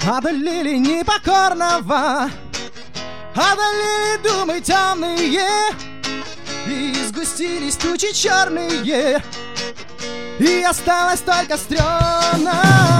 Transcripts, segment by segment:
Одолели непокорного, одолели думы темные, и сгустились тучи черные, и осталась только стрёмная,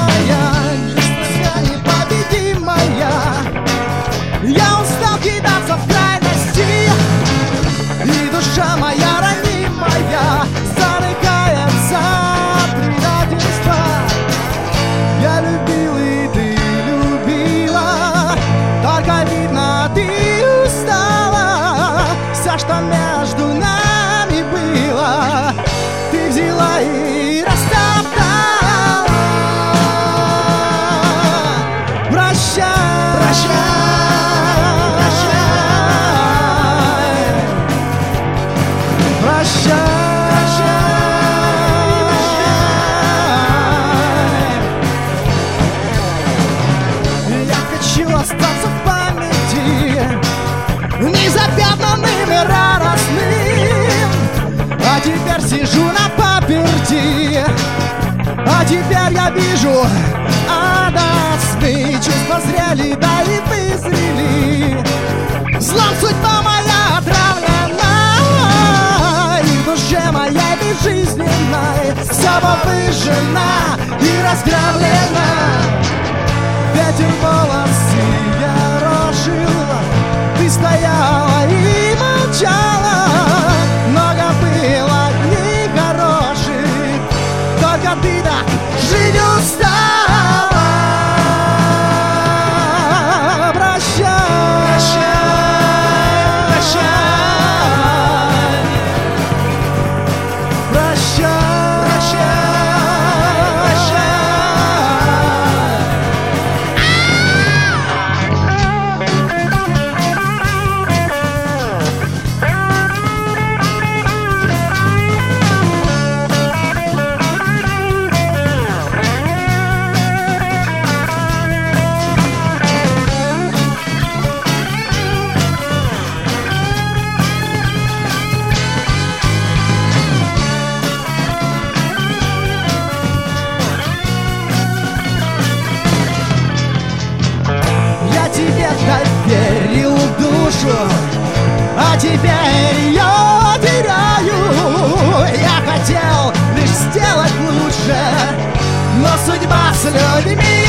непобедимая. Я устал кидаться в крайности, и душа моя ранимая зарыкается от предательства. Я любил, и ты любила, только видно, ты устала. Все, что между нами было, ты взяла и растоптала. Прощай, прощай, я хочу остаться в памяти незапятнанным и радостным. А теперь сижу на паперти, а теперь я вижу ад сны. Чувства зрели, да и вызрели. Злом судьба моя отравлена, и в душе моей безжизненной все повыжжено и разграблено. Ветер волосы ерошил, ты стояла и молчала. Много было дней хороших, только ты так жить устала. Доверил душу, а теперь ее теряю. Я хотел лишь сделать лучше, но судьба с людьми